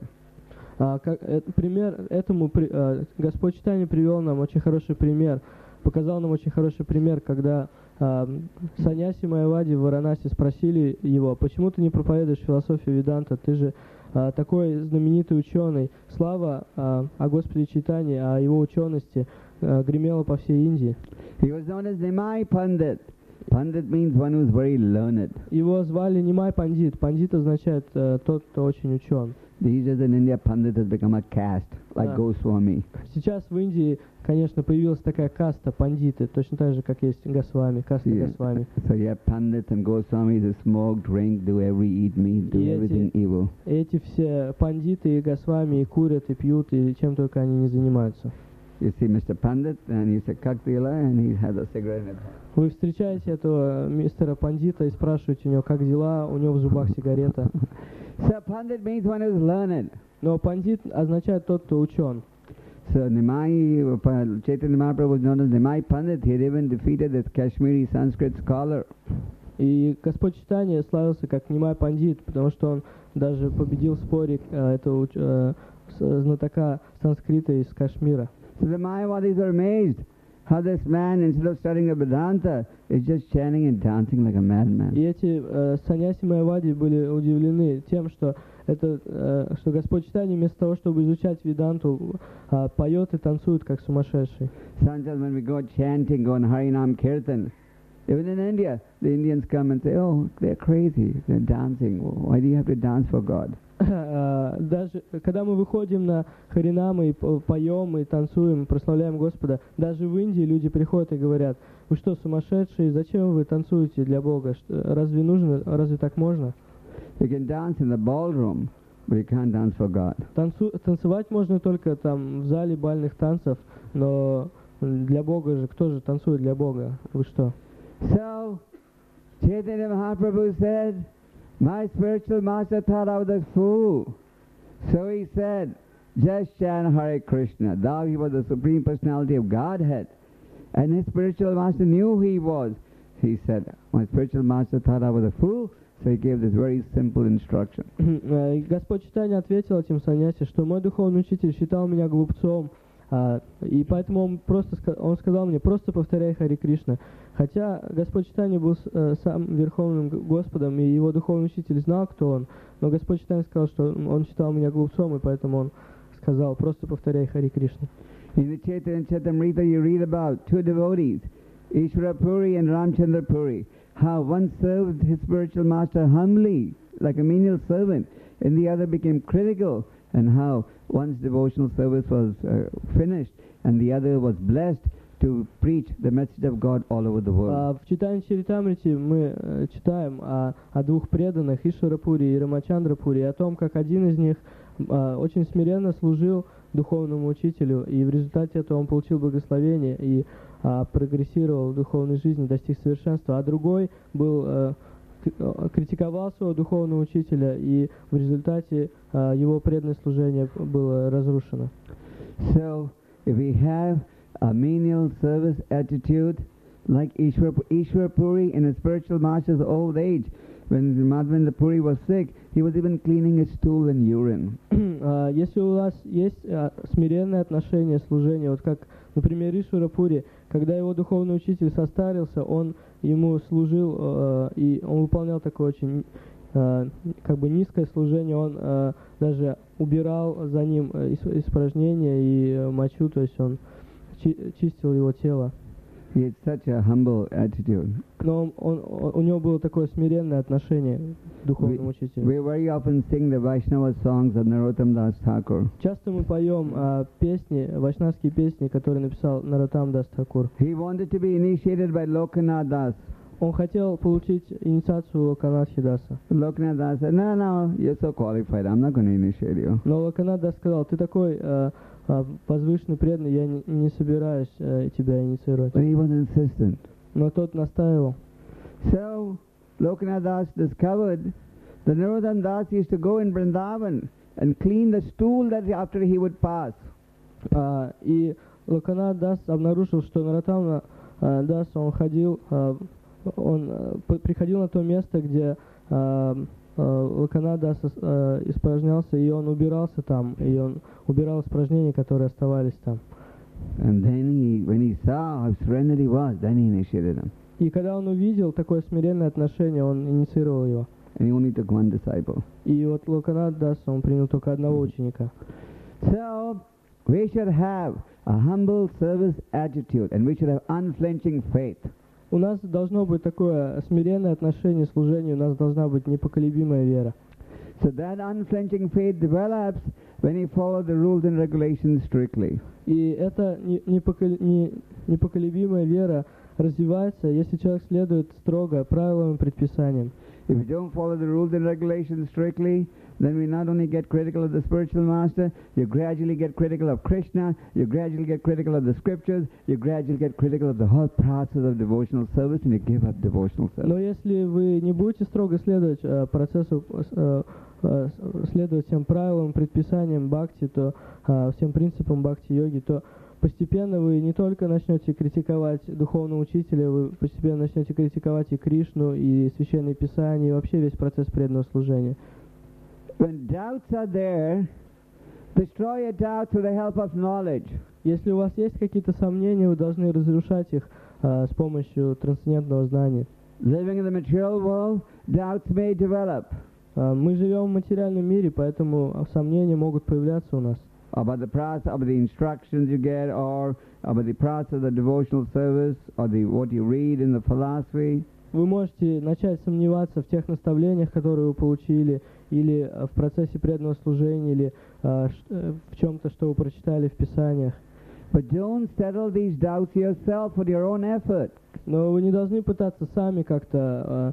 Пример этому Господь Чайтанья привел нам очень хороший пример, показал нам очень хороший пример, когда саньяси Майявади в Варанаси спросили его, почему ты не проповедуешь философию Веданта, ты же такой знаменитый ученый. Слава о Господе Чайтанье, о его учености гремела по всей Индии. He was known as Nimai Pandit. Pandit means one who is very learned. Его звали Нимай Пандит. Пандит означает тот, кто очень учен. These days in India, Pandit has become a caste, like Goswami. Сейчас в Индии, конечно, появилась такая каста пандиты, точно так же, как есть Госвами, каста Госвами. So you have Pandits and Goswamis who smoke, drink, do eat meat, do everything evil. Эти все пандиты и Госвами и курят, и пьют, и чем только они не занимаются. You see Mr. Pandit, and he's a Kaktila, and he has a cigarette in his hand. Вы встречаете этого мистера Пандита и спрашиваете у него, как дела, у него в зубах сигарета. So Pandit means one who is learned. Но пандит означает тот, кто учен. So Nimai, Chaitanya Mahaprabhu was known as Nimai Pandit. He had even defeated this Kashmiri Sanskrit scholar. И Господь Чайтанья славился как Нимай Пандит, потому что он даже победил в споре этого знатока санскрита из Кашмира. So the Mayavadis are amazed how this man, instead of studying the Vedanta, is just chanting and dancing like a madman. И эти саньяси Майявади были удивлены тем, что что Господь Чайтанья вместо того, чтобы изучать Веданту, поет и танцует как сумасшедший. Sometimes when we go chanting, go on Harinam Kirtan, even in India, the Indians come and say, oh, they're crazy, they're dancing. Why do you have to dance for God? Даже когда мы выходим на Харинамы и поем, и танцуем, прославляем Господа, даже в Индии люди приходят и говорят: вы что, сумасшедшие, зачем вы танцуете для Бога? Разве нужно, разве так можно? You can dance in the ballroom, but you can't dance for God. Танцевать можно только там в зале бальных танцев, но для Бога же, кто же танцует для Бога? Вы что? So, Chaitanya Mahaprabhu said, my spiritual master thought I was a fool. So he said, just chant Hare Krishna. Thou he was the Supreme Personality of Godhead. And his spiritual master knew who he was. He said, my spiritual master thought I was a fool. So he gave this very simple instruction. Господь Чайтанья ответил этим саньяси, что мой духовный учитель считал меня глупцом. И поэтому он сказал мне: просто повторяй Харе Кришна. Хотя Господь Чайтанья был сам Верховным Господом, и его духовный учитель знал, кто он, но Господь Чайтанья сказал, что он считал меня глупцом, и поэтому он сказал: просто повторяй Харе Кришна. In the Chaitanya Charitamrita you read about two devotees, Ishvara Puri and Ramchandra Puri, how one served his spiritual master humbly, like a menial servant, and the other became critical, and how one's devotional service was finished, and the other was blessed to preach the message of God all over the world. В Чайтанья Чаритамрите мы читаем о двух преданных, Ишвара Пури и Рамачандра Пури, о том, как один из них очень смиренно служил духовному учителю, и в результате этого он получил благословение и прогрессировал в духовной жизни, достиг совершенства, а другой критиковал своего духовного учителя, и в результате его преданное служение было разрушено. So, if we have a menial service attitude, like Ishvara Puri in his spiritual master's old age, when Madhavendra Puri was sick, he was even cleaning his stool and urine. Если у вас есть смиренное отношение служения, вот как, например, Ишвара Пури, когда его духовный учитель состарился, он ему служил, и он выполнял такое очень как бы низкое служение, он даже убирал за ним испражнения и мочу, то есть он чистил его тело. He had such a humble attitude. Но у него было такое смиренное отношение к духовному учителю. We very often sing the Vaishnava songs of Narottam Das Thakur. Часто мы поем песни, вайшнавские песни, которые написал Нароттам Дас Thakura. He wanted to be initiated by Lokanath Das. Он хотел получить инициацию Локанатхи Даса. Lokanath Das said, no, you're so qualified, I'm not going to initiate you. Но Локанат Дас сказал: ты такой возвышенный, преданный, я не собираюсь тебя инициировать. But he was insistent. Но тот настаивал. So, Lokanath Das discovered that Narottam Das used to go in Vrindavan and clean the stool that after he would pass. И Локанат Дас обнаружил, что Нароттам Дас, он приходил на то место, где Локанат Дас испражнялся, и он убирался там, и он убирал испражнения, которые оставались там. And then when he saw how surrendered he was, then he initiated him. И когда он увидел такое смиренное отношение, он инициировал его. And he only took one disciple. И вот Локанат Дас, он принял только одного ученика. So, we should have a humble service attitude, and we should have unflinching faith. У нас должно быть такое смиренное отношение к служению, у нас должна быть непоколебимая вера. So that unflinching faith develops when you follow the rules and regulations strictly. И эта непоколебимая вера развивается, если человек следует строго правилам и предписаниям. If you don't follow the rules and regulations strictly, then we not only get critical of the spiritual master, you gradually get critical of Krishna, you gradually get critical of the scriptures, you gradually get critical of the whole process of devotional service, and you give up devotional service. Но если вы не будете строго следовать процессу, следовать всем правилам, предписаниям бхакти, то всем принципам бхакти-йоги, то постепенно вы не только начнете критиковать духовного учителя, вы постепенно начнете критиковать и Кришну, и Священное Писание, и вообще весь процесс преданного служения. When doubts are there, Destroy your doubts with the help of knowledge. Если у вас есть какие-то сомнения, вы должны разрушать их с помощью трансцендентного знания. Living in the material world, doubts may develop Мы живем в материальном мире, поэтому сомнения могут появляться у нас. about the process, about the instructions you get, or about the process of the devotional service, or what you read in the philosophy. Вы можете начать сомневаться в тех наставлениях, которые вы получили, или в процессе преданного служения, или в чем-то, что вы прочитали в Писаниях. But don't settle these doubts yourself with your own effort. Но вы не должны пытаться сами как-то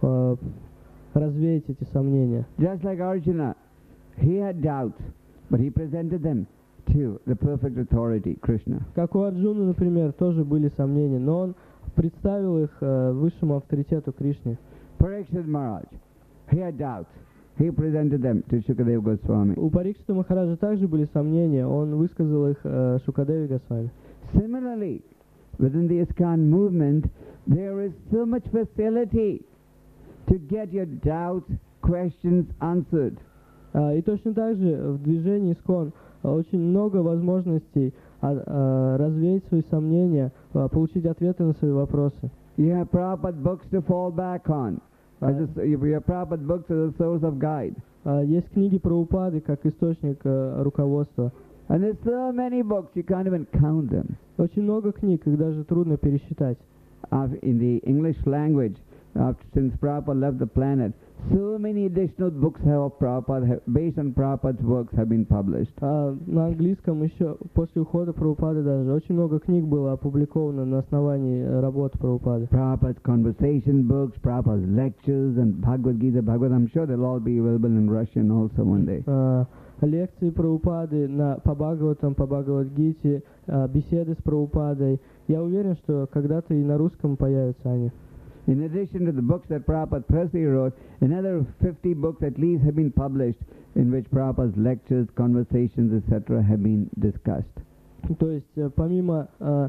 развеять эти сомнения. Just like Arjuna, he had doubts, but he presented them to the perfect authority, Krishna. Как у Арджуны, например, тоже были сомнения, но он представил их высшему авторитету Кришне. Parikshit Maharaj, he had doubts. He presented them to Shukadeva Goswami. У Парикшита Махараджа также были сомнения, он высказал их Шукадеве Госвами. Similarly, within the ISKCON movement, there is so much facility to get your doubts, questions answered. И точно так же в движении ИСККОН очень много возможностей развеять свои сомнения, получить ответы на свои вопросы. You have Prabhupada books to fall back on. Your Prabhupada books are the source of guide. Есть книги Прабхупады как источник руководства. And there's so many books, you can't even count them. Очень много книг, их даже трудно пересчитать. In the English language, since Prabhupada left the planet, so many additional books based on Prabhupada's works have been published. На английском еще после ухода Прабхупады даже очень много книг было опубликовано на основании работ Прабхупады. Prabhupada's conversation books, Prabhupada's lectures, and Bhagavad Gita, I'm sure they'll all be available in Russian also one day. Лекции Прабхупады по Бхагаватам, по Бхагавад-гите, беседы с Прабхупадой. Я уверен, что когда-то и на русском появятся они. In addition to the books that Prabhupada personally wrote, another 50 books at least have been published in which Prabhupada's lectures, conversations, etc. have been discussed. То есть, помимо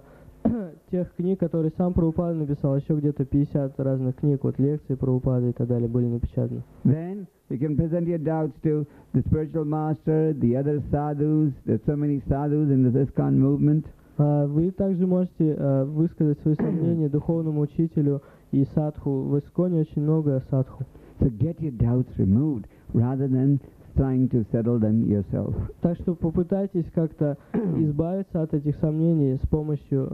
тех книг, которые сам Прабхупада написал, еще где-то 50 разных книг, вот лекции Прабхупады и так далее были напечатаны. Then you can present your doubts to the spiritual master, the other sadhus. There's so many sadhus in the ISKCON movement. Вы также можете высказать свои сомнения духовному учителю и садху. В ИСККОНе очень много садху. So get your doubts removed rather than trying to settle them yourself. Так что попытайтесь как-то избавиться от этих сомнений с помощью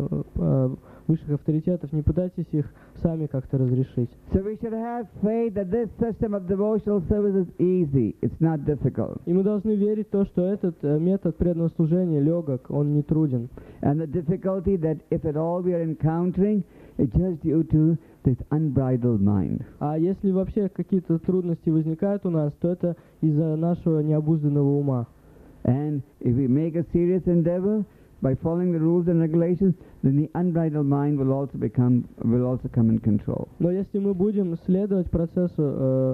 высших авторитетов. Не пытайтесь их сами как-то разрешить. So we should have faith that this system of devotional service is easy. It's not difficult. И мы должны верить в то, что этот метод преданного служения легок, он не труден. And the difficulty that if at all we are encountering, it's just due to this unbridled mind. А если вообще какие-то трудности возникают у нас, то это из-за нашего необузданного ума. And if we make a serious endeavor by following the rules and regulations, then the unbridled mind will also come in control. Но если мы будем следовать процессу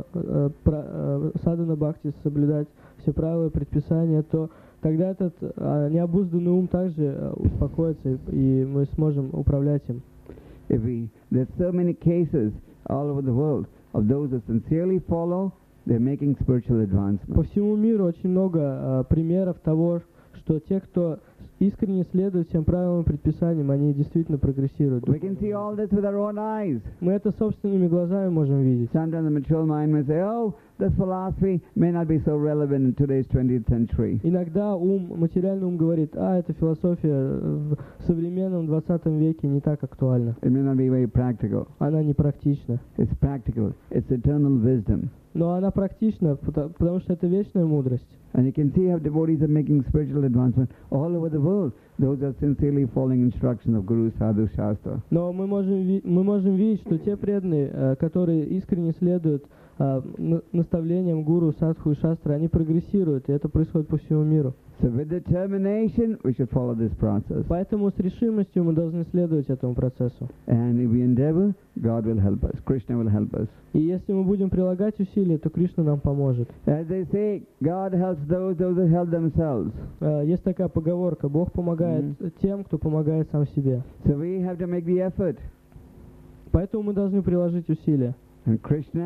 садхана бхакти, соблюдать все правила и предписания, то тогда этот необузданный ум также успокоится, и мы сможем управлять им. There's so many cases all over the world of those who sincerely follow, they're making spiritual advancement. По всему миру очень много примеров того, что те, кто искренне следует всем правилам и предписаниям, они действительно прогрессируют. We can see all this with our own eyes. Мы это собственными глазами можем видеть. Sometimes the material mind may say, oh, this philosophy may not be so relevant in today's 20th century. Иногда материальный ум говорит, эта философия в современном 20 веке не так актуальна. It may not be very practical. Она не практична. It's practical. It's eternal wisdom. Но она практична, потому что это вечная мудрость. And you can see how devotees are making spiritual advancement all over the world. Those are sincerely following instructions of Guru, Sadhu, Shastra. Но мы можем видеть, что те преданные, которые искренне следуют наставлениям Гуру, Садху и Шастры, они прогрессируют, и это происходит по всему миру. So with determination, we should follow this process. Поэтому с решимостью мы должны следовать этому процессу. And if we endeavor, God will help us. Krishna will help us. И если мы будем прилагать усилия, то Кришна нам поможет. As they say, God helps those who help themselves. Есть такая поговорка: Бог помогает тем, кто помогает сам себе. So we have to make the effort. Поэтому мы должны приложить усилия. And Krishna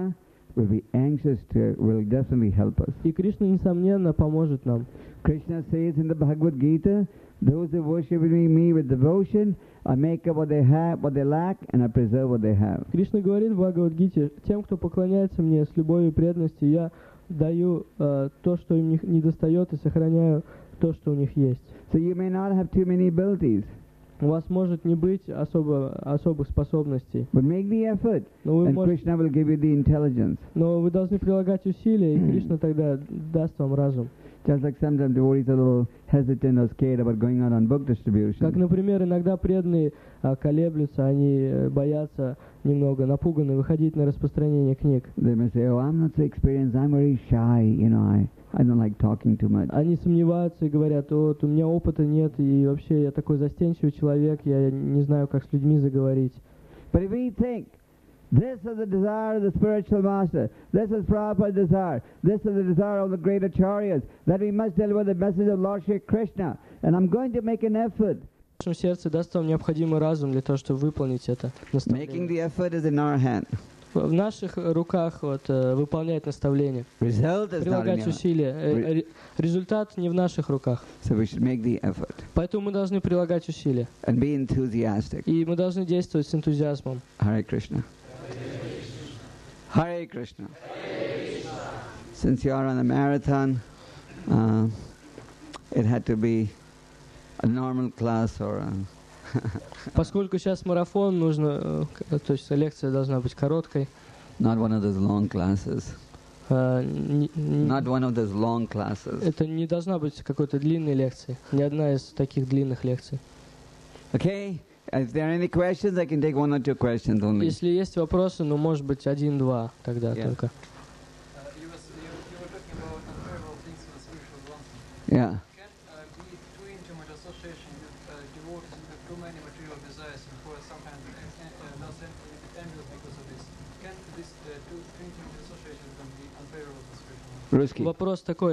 will definitely help us. И Кришна, несомненно, поможет нам. Krishna says in the Bhagavad Gita, those who worship me with devotion, I make up what they have, what they lack, and I preserve what they have. Кришна говорит в Бхагавад-гите: тем, кто поклоняется мне с любовью и преданностью, я даю то, что им не достает, и сохраняю то, что у них есть. So you may not have too many abilities. У вас может не быть особых способностей. But make the effort, Но and Krishna will give you the intelligence. Но вы должны прилагать усилия, и Кришна тогда даст вам разум. Just like sometimes devotees are a little hesitant or scared about going out on book distribution. Как, например, иногда преданные колеблются, они боятся немного, напуганы выходить на распространение книг. They may say, "Oh, I'm not so experienced. I'm very shy. I don't like talking too much." Они сомневаются и говорят: вот у меня опыта нет, и вообще я такой застенчивый человек, я не знаю, как с людьми заговорить. But if we think, this is the desire of the spiritual master, this is Prabhupada's desire, this is the desire of the great acharyas, that we must deliver the message of Lord Shri Krishna, and I'm going to make an effort. В нашем сердце даст вам необходимый разум для того, чтобы выполнить это наставление. Making the effort is in our hand. В наших руках выполнять наставление. Прилагать усилия. Результат не в наших руках. So we should make the effort. Поэтому мы должны прилагать усилия. And be enthusiastic. И мы должны действовать с энтузиазмом. Hare Krishna. Hare Krishna. Since you are on a marathon, it had to be a normal class or a Поскольку сейчас марафон, нужно, то есть лекция должна быть короткой. Not one of those long classes. Not one of those long classes. Это не должна быть какой-то длинной лекции. Ни одна из таких длинных лекций. Okay. If there are any questions, I can take one or two questions only. Если есть вопросы, ну, может быть, 1-2 тогда только. You were talking about unfavorable things in the spiritual advancement. Yeah. Can be too intimate association with devotees with too many material desires and who are sometimes not envious because of this? Can this too intimate association be unfavorable to spiritual advancement? Русский. Вопрос такой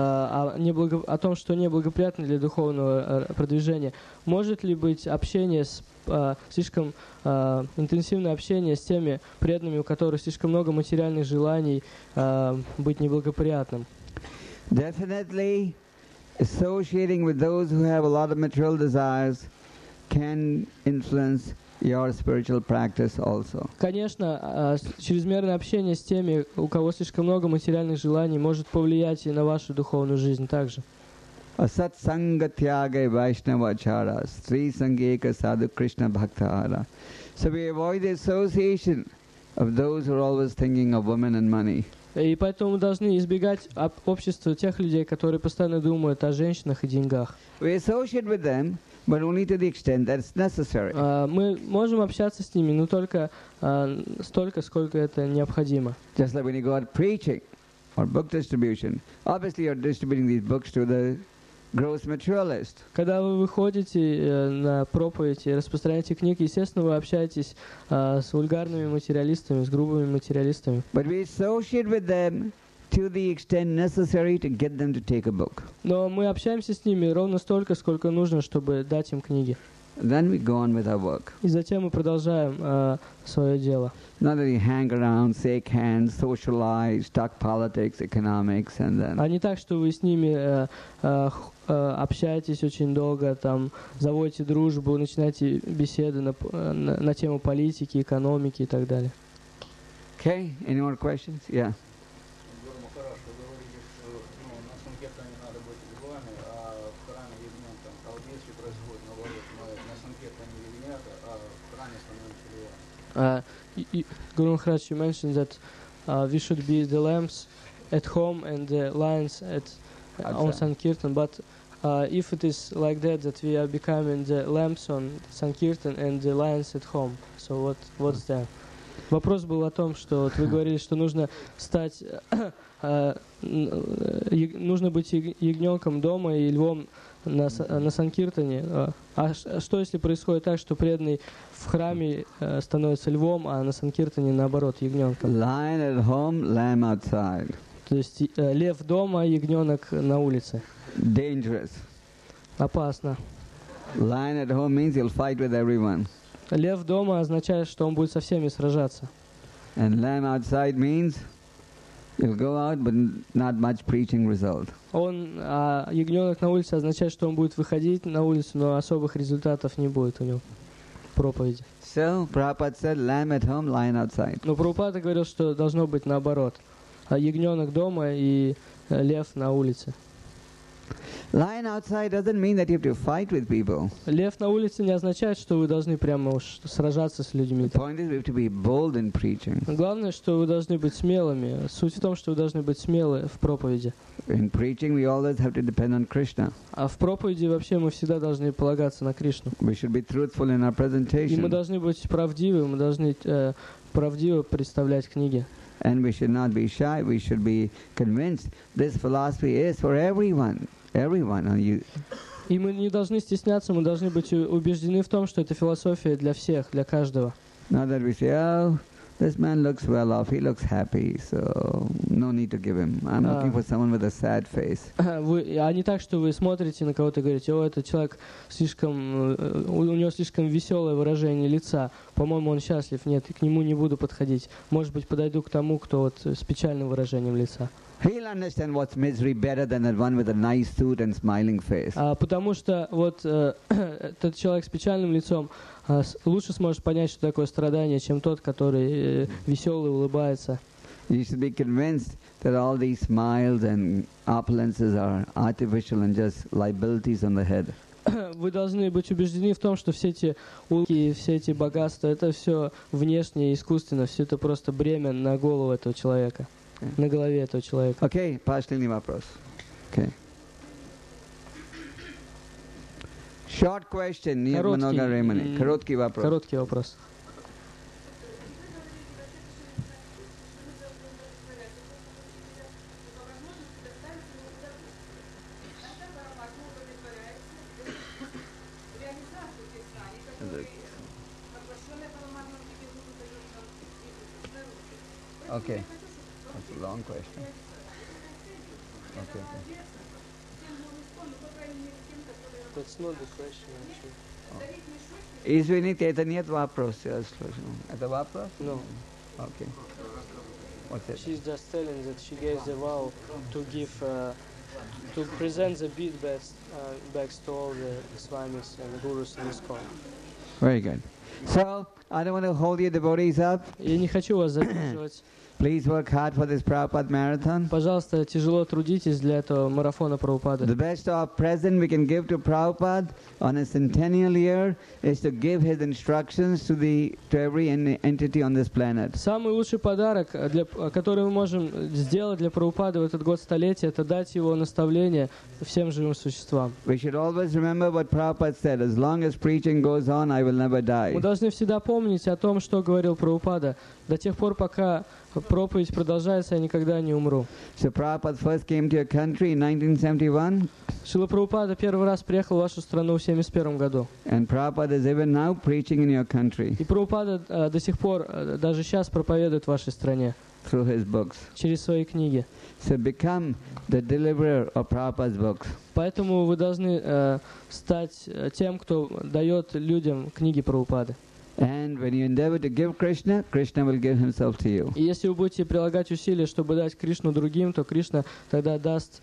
о том, что неблагоприятно для духовного продвижения. Может ли быть общение слишком интенсивное общение с теми преданными, у которых слишком много материальных желаний, быть неблагоприятным? Definitely, associating with those who have a lot of material desires can influence your spiritual practice also. Конечно, чрезмерное общение с теми, у кого слишком много материальных желаний, может повлиять и на вашу духовную жизнь также. Asat sanga tyagay vaishnava achara, sri sangeka sadhu krishna bhaktahara. So we avoid the association of those who are always thinking of women and money. И поэтому мы должны избегать общества тех людей, которые постоянно думают о женщинах и деньгах. We associate with them, but only to the extent that it's necessary. Мы можем общаться с ними, но только столько, сколько это необходимо. Just like when you go out preaching or book distribution, obviously you're distributing these books to the gross materialist. Когда вы выходите на проповедь и распространяете книги, естественно, вы общаетесь с вульгарными материалистами, с грубыми материалистами. But we associate with them to the extent necessary to get them to take a book. Но мы общаемся с ними ровно столько, сколько нужно, чтобы дать им книги. Then we go on with our work. И затем мы продолжаем свое дело. Not that you hang around, shake hands, socialize, talk politics, economics, and then. А не так, что вы с ними общаетесь очень долго, там заводите дружбу, начинаете беседы на тему политики, экономики и так далее. Okay, any more questions? Yeah. Guru Maharaj, you mentioned that we should be the lambs at home and the lions on Sankirtan, but if it is like that we are becoming the lambs on Sankirtan and the lions at home, so what's that? Вопрос был о том, что вы говорили, что нужно стать, нужно быть ягненком дома и львом на Санкиртане. А что если происходит так, что преданный в храме становится львом, а на Санкиртане наоборот ягненком? Lion at home, lamb outside. То есть лев дома, ягненок на улице. Dangerous. Опасно. Lion at home means he'll fight with everyone. Лев дома означает, что он будет со всеми сражаться. And lamb outside means? You'll go out, but not much preaching result. Ягненок на улице означает, что он будет выходить на улицу, но особых результатов не будет у него в проповеди. So, Prabhupada said, lamb at home, lion outside. Но Прабхупада говорил, что должно быть наоборот. Ягненок дома и лев на улице. Lion outside doesn't mean that you have to fight with people. Лев на улице не означает, что вы должны прямо уж сражаться с людьми. The point is we have to be bold in preaching. Главное, что вы должны быть смелыми. Суть в том, что вы должны быть смелы в проповеди. In preaching, we always have to depend on Krishna. А в проповеди вообще мы всегда должны полагаться на Кришну. We should be truthful in our И мы presentation. должны быть правдивы, мы должны правдиво представлять книги. And we should not be shy. We should be convinced this philosophy is for everyone. Everyone. И мы не должны стесняться, мы должны быть убеждены в том, что это философия для всех, для каждого. Not that we say, oh, this man looks well off, he looks happy, so no need to give him. I'm looking for someone with a sad face. А не так, что вы смотрите на кого-то и говорите, о, этот человек слишком, у него слишком веселое выражение лица, по-моему, он счастлив, нет, к нему не буду подходить. Может быть, подойду к тому, кто вот с печальным выражением лица. He'll understand what's misery better than that one with a nice suit and smiling face. Потому что вот этот человек с печальным лицом лучше сможет понять, что такое страдание, чем тот, который веселый, улыбается. You should be convinced that all these smiles and opulences are artificial and just liabilities on the head. Вы должны быть убеждены в том, что все эти улыбки, все эти богатства, это все внешне и искусственно, все это просто бремя на голову этого человека, на голове этого человека. Okay, последний вопрос. Okay. Short question, нет много времени. Короткий вопрос. Короткий вопрос. Okay. That's a long question. Okay. That's not the question, actually. Извините, это нет вопроса, я слышу. Это вопрос? No. Okay. What's it? She's just telling that she gave the vow to give, to present the bead bags to all the swamis and gurus in ISKCON. Very good. So, I don't want to hold your devotees up. Я не хочу вас задерживать. Please work hard for this Prabhupada marathon. Пожалуйста, тяжело трудитесь для этого марафона Прабхупады. The best of present we can give to Prabhupada on a centennial year is to give his instructions to every entity on this planet. Самый лучший подарок, который мы можем сделать для Прабхупады в этот год столетия, это дать его наставления всем живым существам. We should always remember what Prabhupada said, as long as preaching goes on, I will never die. Мы должны всегда помнить о том, что говорил Прабхупада. До тех пор, пока проповедь продолжается, я никогда не умру. So Prabhupada first came to your country in 1971. Шрила Прабхупада первый раз приехал в вашу страну в 1971 году. And Prabhupada is even now preaching in your country. И Прабхупада до сих пор, даже сейчас проповедует в вашей стране. Through his books. Через свои книги. So become the deliverer of Prabhupada's books. Поэтому вы должны стать тем, кто дает людям книги Прабхупады. And when you endeavor to give Krishna, Krishna will give himself to you. И если вы будете прилагать усилия, чтобы дать Кришну другим, то Кришна тогда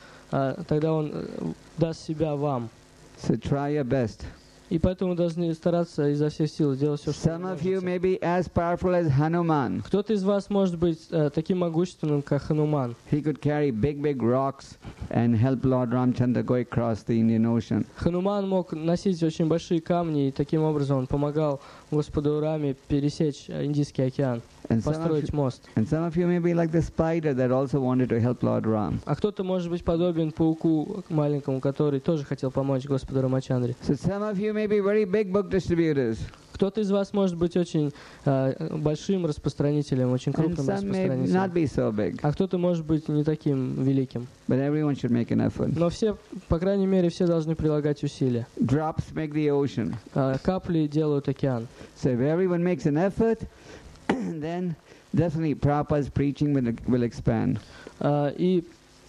он даст себя вам. So try your best. И поэтому вы должны стараться изо всех сил делать все, что Some of you may be as powerful as Hanuman. Кто-то из вас может быть таким могущественным, как Хануман. He could carry big rocks and help Lord Ramchandra go across the Indian Ocean. Хануман мог носить очень большие камни, и таким образом он помогал Господу Раме пересечь Индийский океан, построить мост. And some of you may be like the spider that also wanted to help Lord Ram. А кто-то может быть подобен пауку маленькому, который тоже хотел помочь Господу Рамачандре. So some of you may be very big book distributors. Кто-то из вас может быть очень большим распространителем, очень крупным распространителем. А кто-то может быть не таким великим. But everyone should make an effort. Но все, по крайней мере, все должны прилагать усилия. Drops make the ocean. Капли делают океан. So if everyone makes an effort, then definitely Prabhupada's preaching will expand. И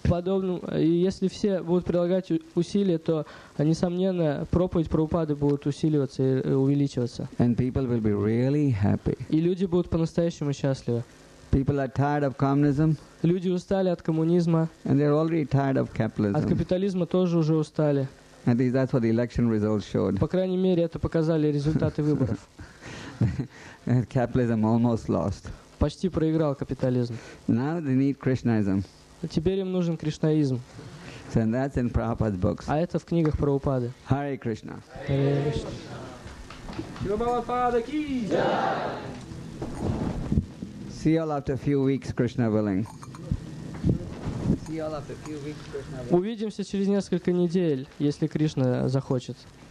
если все будут прилагать усилия, то, несомненно, проповедь Прабхупады будет усиливаться и увеличиваться. And people will be really happy. И люди будут по-настоящему счастливы. People are tired of communism, Люди устали от коммунизма, and they're already tired of от capitalism. капитализма тоже уже устали. At least that's what the election results showed. По крайней мере, это показали результаты выборов. Capitalism almost lost. Почти проиграл капитализм. Now they need Krishnaism. Теперь им нужен кришнаизм. So that's in Prabhupada's books. А это в книгах Прабхупады. Hare Krishna. See you all after a few weeks, Krishna willing. See you all after a few weeks, Krishna willing. Увидимся через несколько недель, если Кришна захочет.